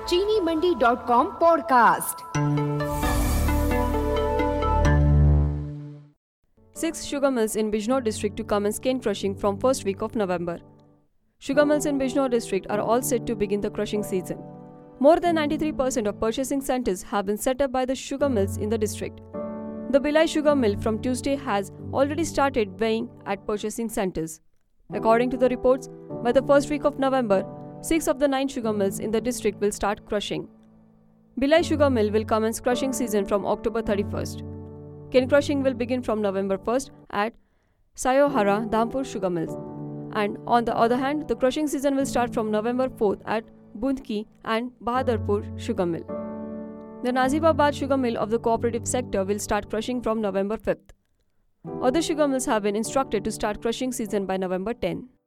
चीनीमंडी.com podcast. 6 sugar mills in Bijnor district to commence cane crushing from first week of November. Sugar mills in Bijnor district are all set to begin the crushing season. More than 93% of purchasing centers have been set up by the sugar mills in the district. The Bhilai sugar mill from Tuesday has already started weighing at purchasing centers. According to the reports, by the first week of November, 6 of the 9 sugar mills in the district will start crushing. Bhilai sugar mill will commence crushing season from October 31st. Cane crushing will begin from November 1st at Sayohara Dhampur sugar mills. And on the other hand, the crushing season will start from November 4th at Bundki and Bahadarpur sugar mill. The Nazibabad sugar mill of the cooperative sector will start crushing from November 5th. Other sugar mills have been instructed to start crushing season by November 10.